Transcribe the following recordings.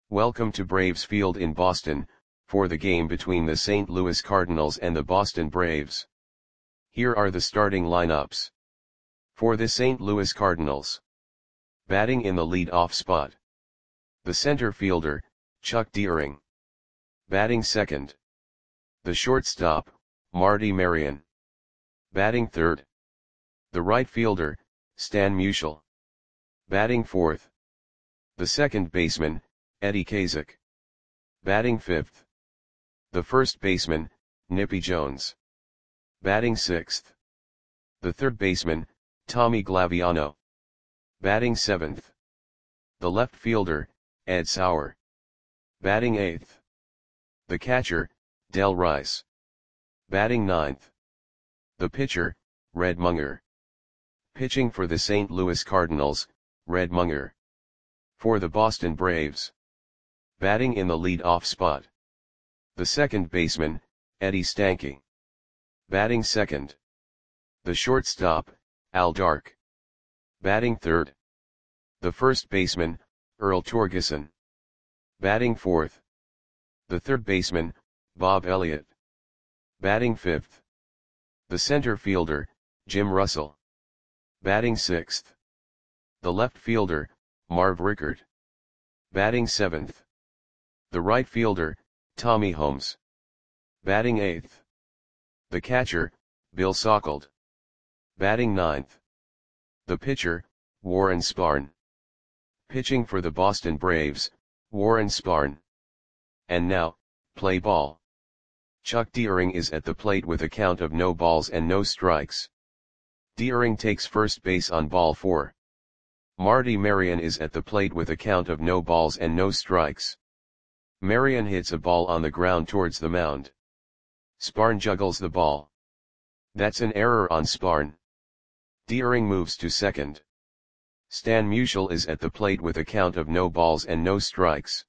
Welcome to Braves Field in Boston, for the game between the St. Louis Cardinals and the Boston Braves. Here are the starting lineups. For the St. Louis Cardinals. Batting in the lead-off spot. The center fielder, Chuck Deering. Batting second. The shortstop, Marty Marion. Batting third. The right fielder, Stan Musial. Batting fourth. The second baseman, Eddie Kazak. Batting fifth. The first baseman, Nippy Jones. Batting sixth. The third baseman, Tommy Glaviano. Batting seventh. The left fielder, Ed Sauer. Batting eighth. The catcher, Del Rice. Batting ninth. The pitcher, Red Munger. Pitching for the St. Louis Cardinals, Red Munger. For the Boston Braves. Batting in the lead-off spot. The second baseman, Eddie Stanky. Batting second. The shortstop, Al Dark. Batting third. The first baseman, Earl Torgeson. Batting fourth. The third baseman, Bob Elliott. Batting fifth. The center fielder, Jim Russell. Batting sixth. The left fielder, Marv Rickard. Batting seventh. The right fielder, Tommy Holmes. Batting eighth. The catcher, Bill Sauckled. Batting ninth. The pitcher, Warren Spahn. Pitching for the Boston Braves, Warren Spahn. And now, play ball. Chuck Deering is at the plate with a count of no balls and no strikes. Deering takes first base on ball 4. Marty Marion is at the plate with a count of no balls and no strikes. Marion hits a ball on the ground towards the mound. Spahn juggles the ball. That's an error on Spahn. Deering moves to second. Stan Musial is at the plate with a count of no balls and no strikes.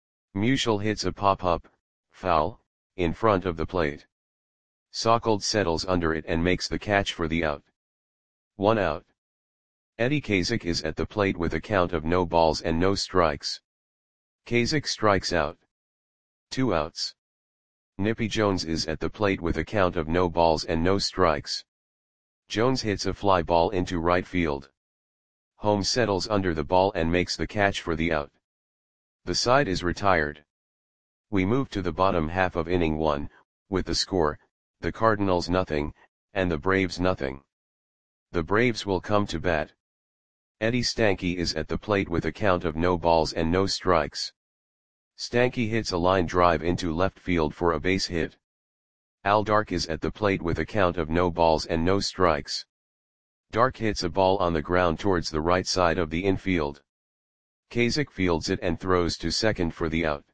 Musial hits a pop-up, foul, in front of the plate. Sauckled settles under it and makes the catch for the out. 1 out. Eddie Kazak is at the plate with a count of no balls and no strikes. Kazak strikes out. 2 outs. Nippy Jones is at the plate with a count of no balls and no strikes. Jones hits a fly ball into right field. Holmes settles under the ball and makes the catch for the out. The side is retired. We move to the bottom half of inning 1, with the score, the Cardinals nothing, and the Braves nothing. The Braves will come to bat. Eddie Stanky is at the plate with a count of no balls and no strikes. Stanky hits a line drive into left field for a base hit. Al Dark is at the plate with a count of no balls and no strikes. Dark hits a ball on the ground towards the right side of the infield. Kazak fields it and throws to second for the out.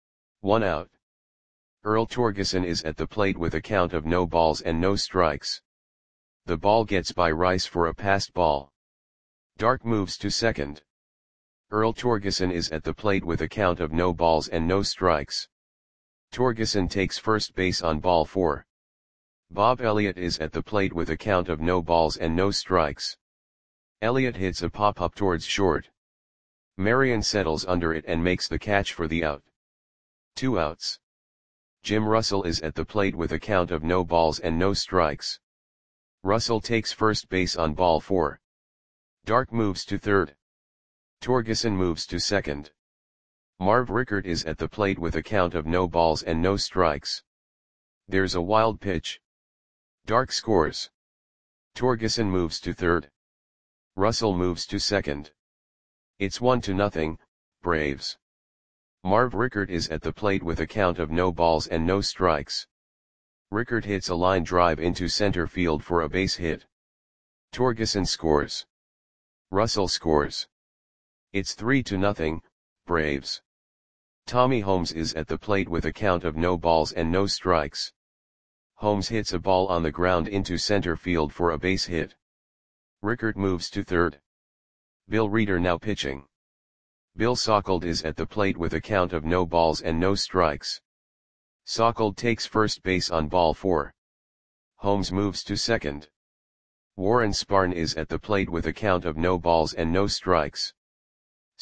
1 out. Earl Torgeson is at the plate with a count of no balls and no strikes. The ball gets by Rice for a passed ball. Dark moves to second. Earl Torgeson is at the plate with a count of no balls and no strikes. Torgeson takes first base on ball 4. Bob Elliott is at the plate with a count of no balls and no strikes. Elliott hits a pop-up towards short. Marion settles under it and makes the catch for the out. 2 outs. Jim Russell is at the plate with a count of no balls and no strikes. Russell takes first base on ball 4. Dark moves to third. Torgeson moves to second. Marv Rickard is at the plate with a count of no balls and no strikes. There's a wild pitch. Dark scores. Torgeson moves to third. Russell moves to second. It's 1-0, Braves. Marv Rickard is at the plate with a count of no balls and no strikes. Rickard hits a line drive into center field for a base hit. Torgeson scores. Russell scores. It's 3-0, Braves. Tommy Holmes is at the plate with a count of no balls and no strikes. Holmes hits a ball on the ground into center field for a base hit. Rickard moves to third. Bill Reeder now pitching. Bill Sauckled is at the plate with a count of no balls and no strikes. Sauckled takes first base on ball 4. Holmes moves to second. Warren Spahn is at the plate with a count of no balls and no strikes.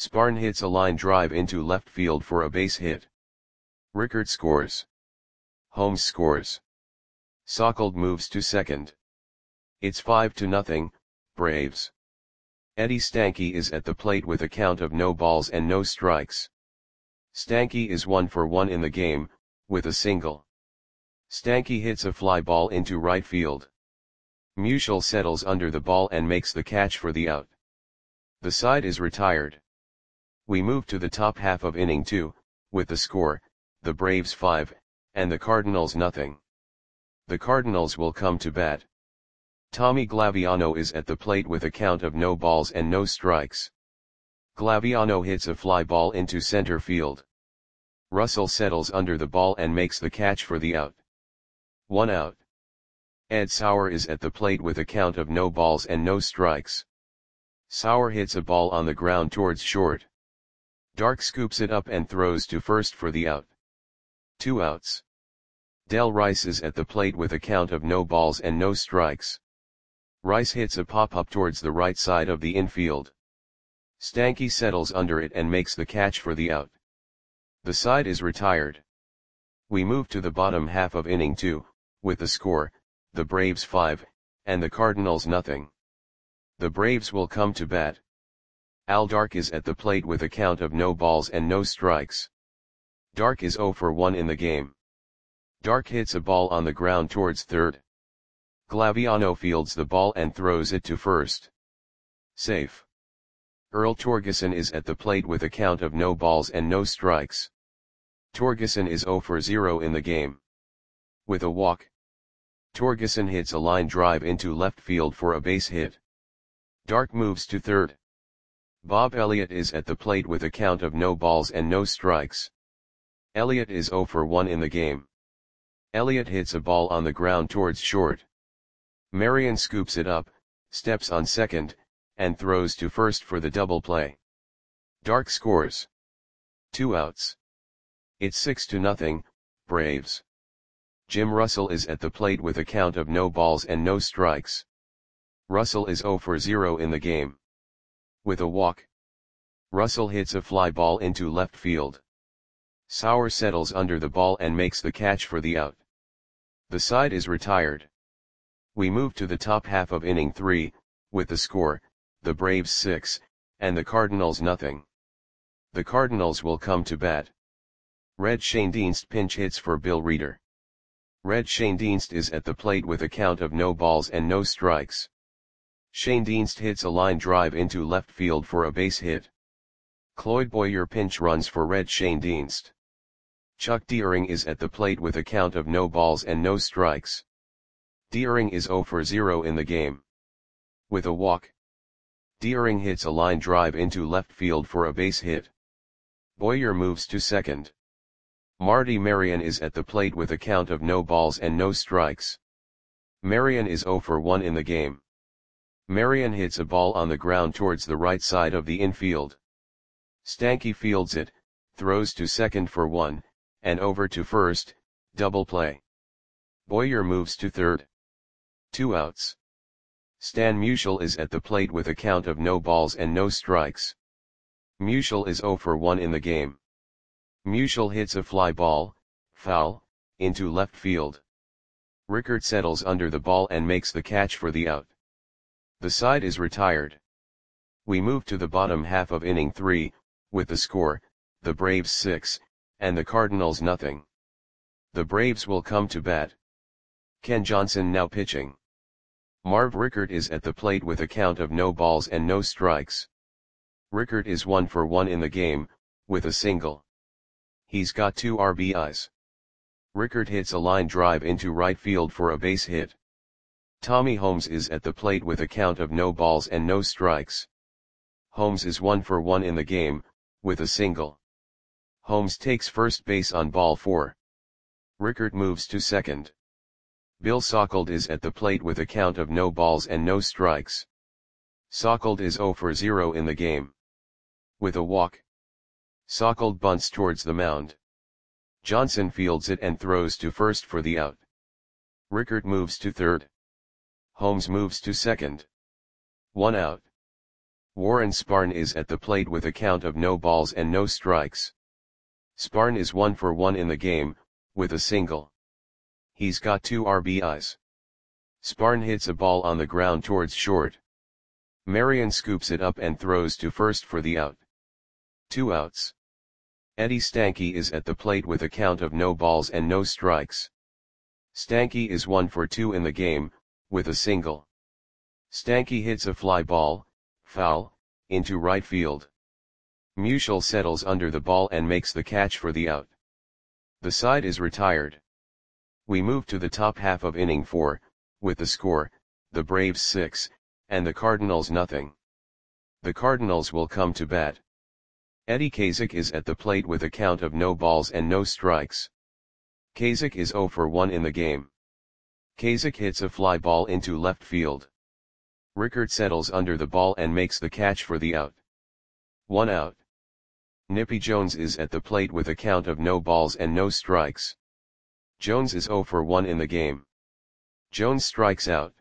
Sparn hits a line drive into left field for a base hit. Rickert scores. Holmes scores. Sauckled moves to second. It's 5-0, Braves. Eddie Stanky is at the plate with a count of no balls and no strikes. Stanky is 1 for 1 in the game, with a single. Stanky hits a fly ball into right field. Musial settles under the ball and makes the catch for the out. The side is retired. We move to the top half of inning 2, with the score, the Braves 5, and the Cardinals nothing. The Cardinals will come to bat. Tommy Glaviano is at the plate with a count of no balls and no strikes. Glaviano hits a fly ball into center field. Russell settles under the ball and makes the catch for the out. 1 out. Ed Sauer is at the plate with a count of no balls and no strikes. Sauer hits a ball on the ground towards short. Dark scoops it up and throws to first for the out. 2 outs. Del Rice is at the plate with a count of no balls and no strikes. Rice hits a pop-up towards the right side of the infield. Stanky settles under it and makes the catch for the out. The side is retired. We move to the bottom half of inning 2, with the score, the Braves 5, and the Cardinals nothing. The Braves will come to bat. Al Dark is at the plate with a count of no balls and no strikes. Dark is 0 for 1 in the game. Dark hits a ball on the ground towards third. Glaviano fields the ball and throws it to first. Safe. Earl Torgeson is at the plate with a count of no balls and no strikes. Torgeson is 0 for 0 in the game. With a walk. Torgeson hits a line drive into left field for a base hit. Dark moves to third. Bob Elliott is at the plate with a count of no balls and no strikes. Elliott is 0 for 1 in the game. Elliott hits a ball on the ground towards short. Marion scoops it up, steps on second, and throws to first for the double play. Dark scores. 2 outs. It's 6-0, Braves. Jim Russell is at the plate with a count of no balls and no strikes. Russell is 0 for 0 in the game. With a walk. Russell hits a fly ball into left field. Sauer settles under the ball and makes the catch for the out. The side is retired. We move to the top half of inning 3, with the score, the Braves 6, and the Cardinals nothing. The Cardinals will come to bat. Red Schoendienst pinch hits for Bill Reeder. Red Schoendienst is at the plate with a count of no balls and no strikes. Schoendienst hits a line drive into left field for a base hit. Cloyd Boyer pinch runs for Red Schoendienst. Chuck Deering is at the plate with a count of no balls and no strikes. Deering is 0 for 0 in the game. With a walk. Deering hits a line drive into left field for a base hit. Boyer moves to second. Marty Marion is at the plate with a count of no balls and no strikes. Marion is 0 for 1 in the game. Marion hits a ball on the ground towards the right side of the infield. Stanky fields it, throws to second for 1, and over to first, double play. Boyer moves to third. 2 outs. Stan Musial is at the plate with a count of no balls and no strikes. Musial is 0 for 1 in the game. Musial hits a fly ball, foul, into left field. Rickert settles under the ball and makes the catch for the out. The side is retired. We move to the bottom half of inning 3, with the score, the Braves 6, and the Cardinals nothing. The Braves will come to bat. Ken Johnson now pitching. Marv Rickert is at the plate with a count of no balls and no strikes. Rickert is 1 for 1 in the game, with a single. He's got 2 RBIs. Rickert hits a line drive into right field for a base hit. Tommy Holmes is at the plate with a count of no balls and no strikes. Holmes is 1 for 1 in the game, with a single. Holmes takes first base on ball 4. Rickert moves to second. Bill Sauckled is at the plate with a count of no balls and no strikes. Sauckled is 0 for 0 in the game. With a walk. Sauckled bunts towards the mound. Johnson fields it and throws to first for the out. Rickert moves to third. Holmes moves to second. 1 out. Warren Sparn is at the plate with a count of no balls and no strikes. Sparn is 1 for 1 in the game, with a single. He's got 2 RBIs. Sparn hits a ball on the ground towards short. Marion scoops it up and throws to first for the out. 2 outs. Eddie Stanky is at the plate with a count of no balls and no strikes. Stanky is 1 for 2 in the game, with a single. Stanky hits a fly ball, foul, into right field. Musial settles under the ball and makes the catch for the out. The side is retired. We move to the top half of inning 4, with the score, the Braves 6, and the Cardinals nothing. The Cardinals will come to bat. Eddie Kazak is at the plate with a count of no balls and no strikes. Kazak is 0 for 1 in the game. Kazak hits a fly ball into left field. Rickert settles under the ball and makes the catch for the out. 1 out. Nippy Jones is at the plate with a count of no balls and no strikes. Jones is 0 for 1 in the game. Jones strikes out.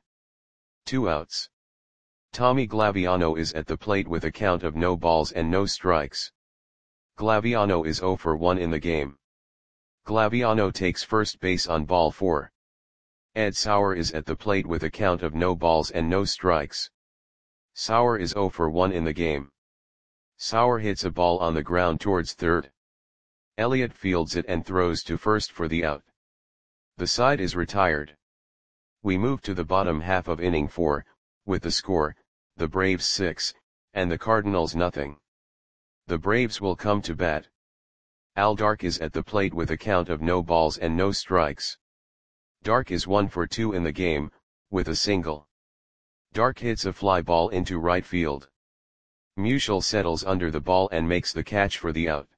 2 outs. Tommy Glaviano is at the plate with a count of no balls and no strikes. Glaviano is 0 for 1 in the game. Glaviano takes first base on ball 4. Ed Sauer is at the plate with a count of no balls and no strikes. Sauer is 0 for 1 in the game. Sauer hits a ball on the ground towards third. Elliott fields it and throws to first for the out. The side is retired. We move to the bottom half of inning 4, with the score, the Braves 6, and the Cardinals nothing. The Braves will come to bat. Al Dark is at the plate with a count of no balls and no strikes. Dark is 1 for 2 in the game, with a single. Dark hits a fly ball into right field. Musial settles under the ball and makes the catch for the out.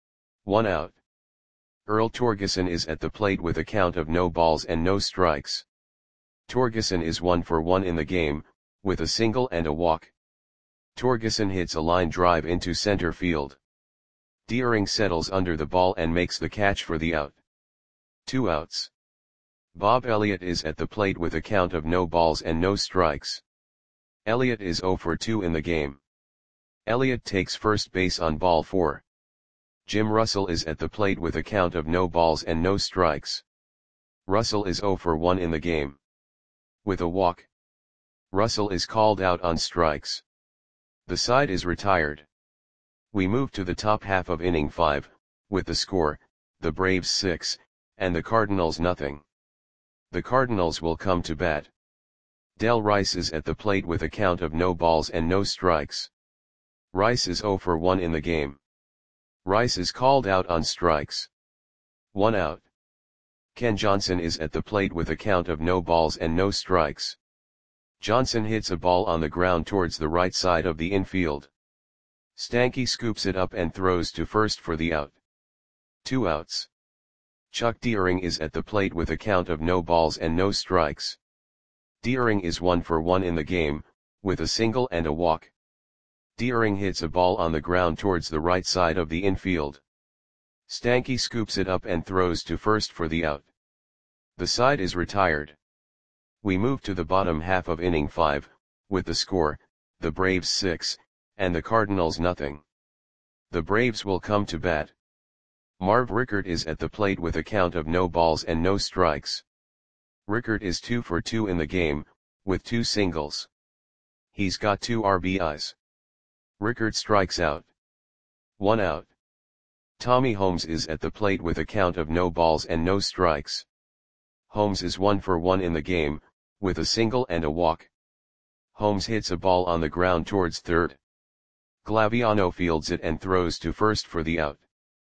1 out. Earl Torgeson is at the plate with a count of no balls and no strikes. Torgeson is 1 for 1 in the game, with a single and a walk. Torgeson hits a line drive into center field. Deering settles under the ball and makes the catch for the out. 2 outs. Bob Elliott is at the plate with a count of no balls and no strikes. Elliott is 0 for 2 in the game. Elliott takes first base on ball 4. Jim Russell is at the plate with a count of no balls and no strikes. Russell is 0 for 1 in the game. With a walk. Russell is called out on strikes. The side is retired. We move to the top half of inning 5, with the score, the Braves 6, and the Cardinals nothing. The Cardinals will come to bat. Del Rice is at the plate with a count of no balls and no strikes. Rice is 0 for 1 in the game. Rice is called out on strikes. 1 out. Ken Johnson is at the plate with a count of no balls and no strikes. Johnson hits a ball on the ground towards the right side of the infield. Stanky scoops it up and throws to first for the out. 2 outs. Chuck Deering is at the plate with a count of no balls and no strikes. Deering is 1 for 1 in the game, with a single and a walk. Deering hits a ball on the ground towards the right side of the infield. Stanky scoops it up and throws to first for the out. The side is retired. We move to the bottom half of inning 5, with the score, the Braves 6, and the Cardinals nothing. The Braves will come to bat. Marv Rickert is at the plate with a count of no balls and no strikes. Rickert is 2 for 2 in the game, with 2 singles. He's got 2 RBIs. Rickert strikes out. 1 out. Tommy Holmes is at the plate with a count of no balls and no strikes. Holmes is 1 for 1 in the game, with a single and a walk. Holmes hits a ball on the ground towards third. Glaviano fields it and throws to first for the out.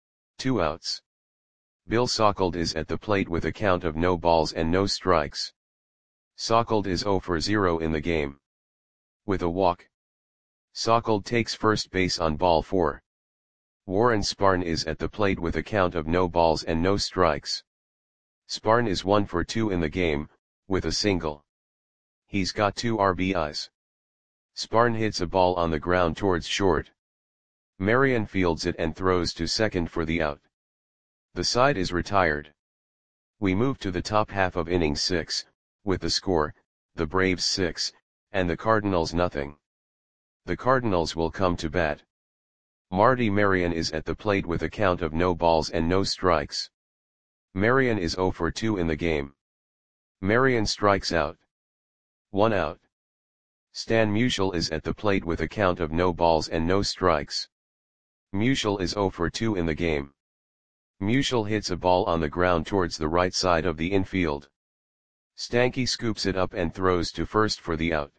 2 outs. Bill Sauckled is at the plate with a count of no balls and no strikes. Sauckled is 0 for 0 in the game. With a walk. Sauckled takes first base on ball 4. Warren Sparn is at the plate with a count of no balls and no strikes. Sparn is 1 for 2 in the game, with a single. He's got 2 RBIs. Sparn hits a ball on the ground towards short. Marion fields it and throws to second for the out. The side is retired. We move to the top half of inning 6, with the score, the Braves 6, and the Cardinals nothing. The Cardinals will come to bat. Marty Marion is at the plate with a count of no balls and no strikes. Marion is 0 for 2 in the game. Marion strikes out. 1 out. Stan Musial is at the plate with a count of no balls and no strikes. Musial is 0 for 2 in the game. Musial hits a ball on the ground towards the right side of the infield. Stanky scoops it up and throws to first for the out.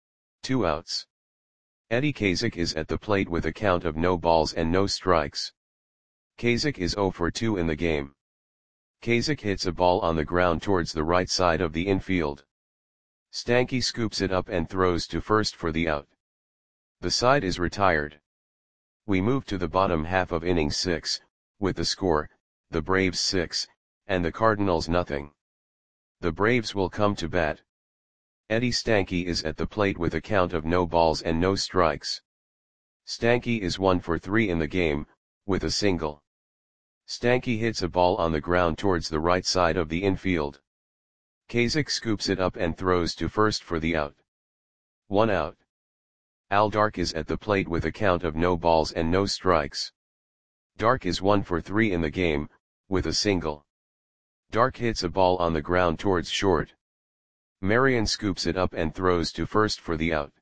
2 outs. Eddie Kazak is at the plate with a count of no balls and no strikes. Kazak is 0 for 2 in the game. Kazak hits a ball on the ground towards the right side of the infield. Stanky scoops it up and throws to first for the out. The side is retired. We move to the bottom half of inning 6, with the score, the Braves 6, and the Cardinals nothing. The Braves will come to bat. Eddie Stanky is at the plate with a count of no balls and no strikes. Stanky is 1 for 3 in the game, with a single. Stanky hits a ball on the ground towards the right side of the infield. Kazak scoops it up and throws to first for the out. 1 out. Al Dark is at the plate with a count of no balls and no strikes. Dark is 1 for 3 in the game, with a single. Dark hits a ball on the ground towards short. Marion scoops it up and throws to first for the out.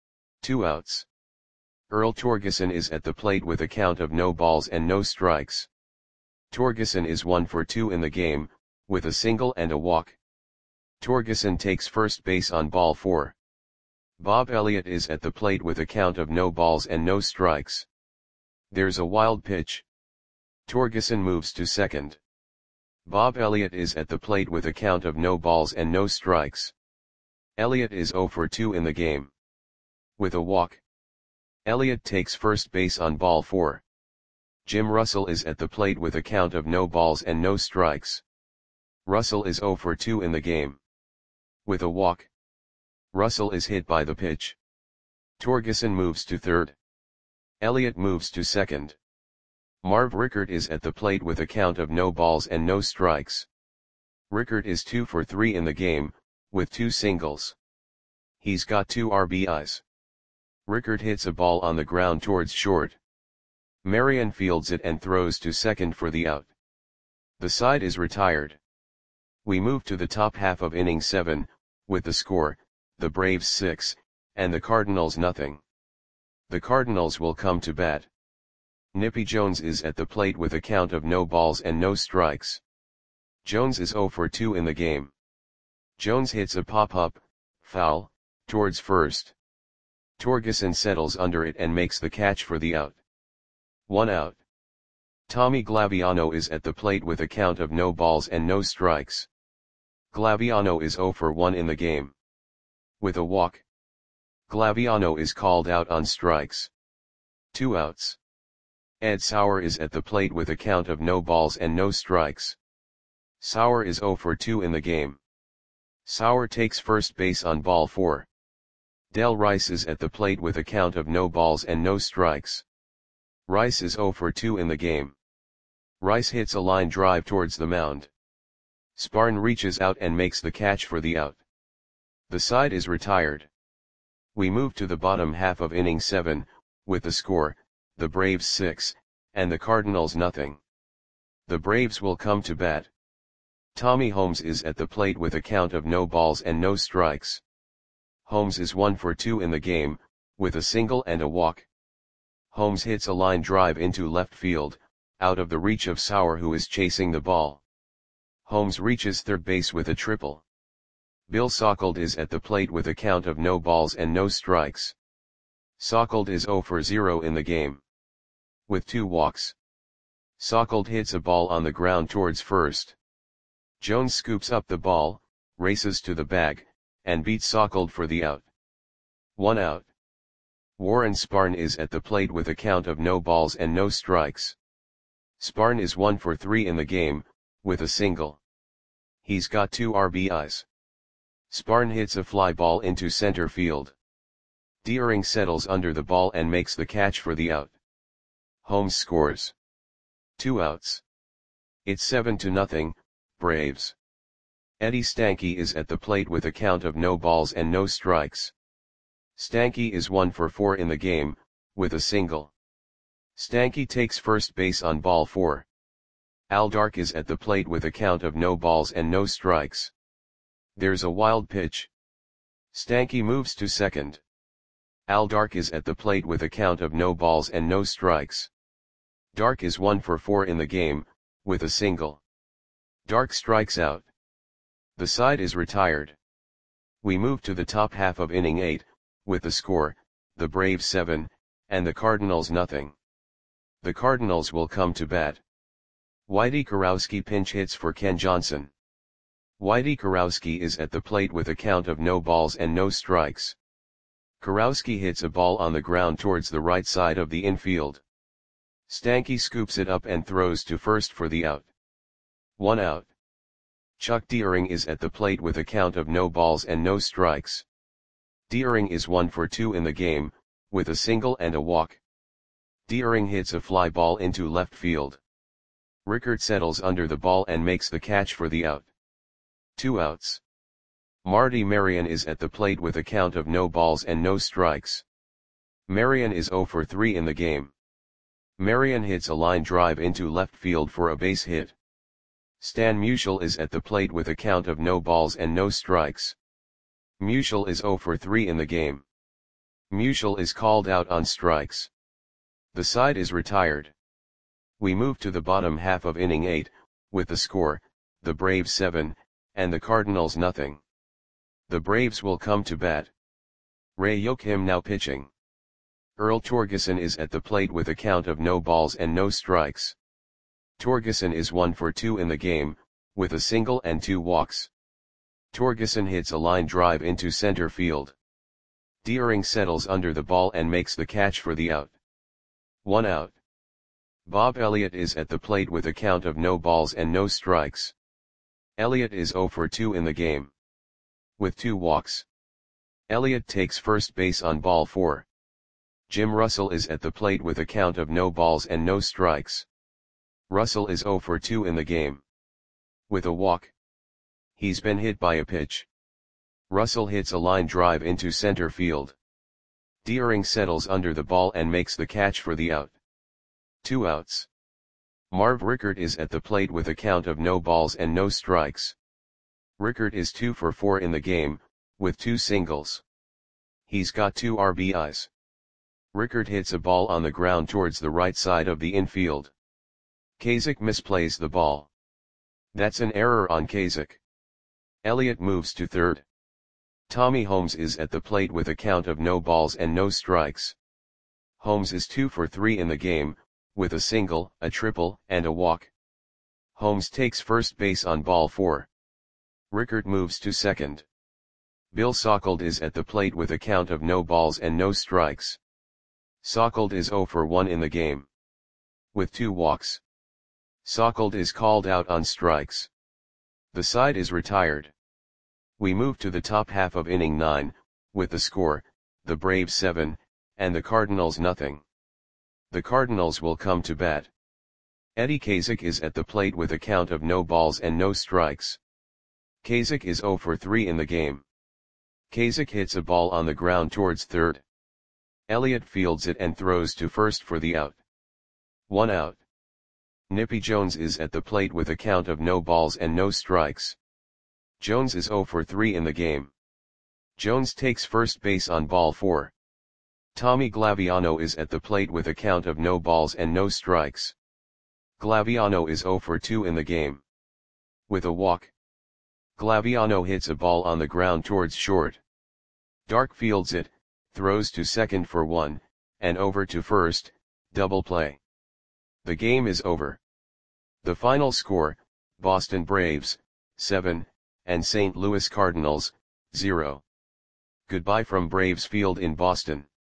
2 outs. Earl Torgeson is at the plate with a count of no balls and no strikes. Torgeson is 1 for 2 in the game, with a single and a walk. Torgeson takes first base on ball 4. Bob Elliott is at the plate with a count of no balls and no strikes. There's a wild pitch. Torgeson moves to second. Bob Elliott is at the plate with a count of no balls and no strikes. Elliott is 0 for 2 in the game. With a walk. Elliott takes first base on ball 4. Jim Russell is at the plate with a count of no balls and no strikes. Russell is 0 for 2 in the game. With a walk. Russell is hit by the pitch. Torgeson moves to third. Elliott moves to second. Marv Rickert is at the plate with a count of no balls and no strikes. Rickert is 2 for 3 in the game, with 2 singles. He's got 2 RBIs. Rickert hits a ball on the ground towards short. Marion fields it and throws to second for the out. The side is retired. We move to the top half of inning 7, with the score, the Braves 6, and the Cardinals nothing. The Cardinals will come to bat. Nippy Jones is at the plate with a count of no balls and no strikes. Jones is 0 for 2 in the game. Jones hits a pop-up, foul, towards first. Torgeson settles under it and makes the catch for the out. 1 out. Tommy Glaviano is at the plate with a count of no balls and no strikes. Glaviano is 0 for 1 in the game. With a walk. Glaviano is called out on strikes. 2 outs. Ed Sauer is at the plate with a count of no balls and no strikes. Sauer is 0 for 2 in the game. Sauer takes first base on ball 4. Del Rice is at the plate with a count of no balls and no strikes. Rice is 0 for 2 in the game. Rice hits a line drive towards the mound. Sparn reaches out and makes the catch for the out. The side is retired. We move to the bottom half of inning 7, with the score, the Braves 6, and the Cardinals nothing. The Braves will come to bat. Tommy Holmes is at the plate with a count of no balls and no strikes. Holmes is 1 for 2 in the game, with a single and a walk. Holmes hits a line drive into left field, out of the reach of Sauer who is chasing the ball. Holmes reaches third base with a triple. Bill Sauchold is at the plate with a count of no balls and no strikes. Sauchold is 0 for 0 in the game. With 2 walks. Sauchold hits a ball on the ground towards first. Jones scoops up the ball, races to the bag, and beats Sauchold for the out. 1 out. Warren Sparn is at the plate with a count of no balls and no strikes. Sparn is 1 for 3 in the game, with a single. He's got 2 RBIs. Sparn hits a fly ball into center field. Deering settles under the ball and makes the catch for the out. Holmes scores. 2 outs. It's 7-0, Braves. Eddie Stanky is at the plate with a count of no balls and no strikes. Stanky is 1 for 4 in the game, with a single. Stanky takes first base on ball 4. Al Dark is at the plate with a count of no balls and no strikes. There's a wild pitch. Stanky moves to second. Al Dark is at the plate with a count of no balls and no strikes. Dark is 1 for 4 in the game, with a single. Dark strikes out. The side is retired. We move to the top half of inning 8, with the score, the Braves 7, and the Cardinals nothing. The Cardinals will come to bat. Whitey Kurowski pinch hits for Ken Johnson. Whitey Kurowski is at the plate with a count of no balls and no strikes. Kurowski hits a ball on the ground towards the right side of the infield. Stanky scoops it up and throws to first for the out. 1 out. Chuck Deering is at the plate with a count of no balls and no strikes. Deering is 1 for 2 in the game, with a single and a walk. Deering hits a fly ball into left field. Rickert settles under the ball and makes the catch for the out. 2 outs. Marty Marion is at the plate with a count of no balls and no strikes. Marion is 0 for 3 in the game. Marion hits a line drive into left field for a base hit. Stan Musial is at the plate with a count of no balls and no strikes. Musial is 0 for 3 in the game. Musial is called out on strikes. The side is retired. We move to the bottom half of inning 8, with the score, the Braves 7, and the Cardinals nothing. The Braves will come to bat. Ray Yoakim now pitching. Earl Torgeson is at the plate with a count of no balls and no strikes. Torgeson is 1 for 2 in the game, with a single and 2 walks. Torgeson hits a line drive into center field. Deering settles under the ball and makes the catch for the out. 1 out. Bob Elliott is at the plate with a count of no balls and no strikes. Elliott is 0 for 2 in the game. With 2 walks. Elliott takes first base on ball 4. Jim Russell is at the plate with a count of no balls and no strikes. Russell is 0 for 2 in the game. With a walk. He's been hit by a pitch. Russell hits a line drive into center field. Deering settles under the ball and makes the catch for the out. 2 outs. Marv Rickert is at the plate with a count of no balls and no strikes. Rickert is 2 for 4 in the game, with 2 singles. He's got 2 RBIs. Rickert hits a ball on the ground towards the right side of the infield. Kasich misplays the ball. That's an error on Kasich. Elliott moves to third. Tommy Holmes is at the plate with a count of no balls and no strikes. Holmes is 2 for 3 in the game, with a single, a triple, and a walk. Holmes takes first base on ball 4. Rickert moves to second. Bill Sauckled is at the plate with a count of no balls and no strikes. Sauckled is 0 for 1 in the game. With 2 walks. Sauckled is called out on strikes. The side is retired. We move to the top half of inning 9, with the score, the Braves 7, and the Cardinals nothing. The Cardinals will come to bat. Eddie Kasich is at the plate with a count of no balls and no strikes. Kasich is 0 for 3 in the game. Kasich hits a ball on the ground towards third. Elliott fields it and throws to first for the out. 1 out. Nippy Jones is at the plate with a count of no balls and no strikes. Jones is 0 for 3 in the game. Jones takes first base on ball 4. Tommy Glaviano is at the plate with a count of no balls and no strikes. Glaviano is 0 for 2 in the game. With a walk. Glaviano hits a ball on the ground towards short. Dark fields it, throws to second for 1, and over to first, double play. The game is over. The final score, Boston Braves, 7, and St. Louis Cardinals, 0. Goodbye from Braves Field in Boston.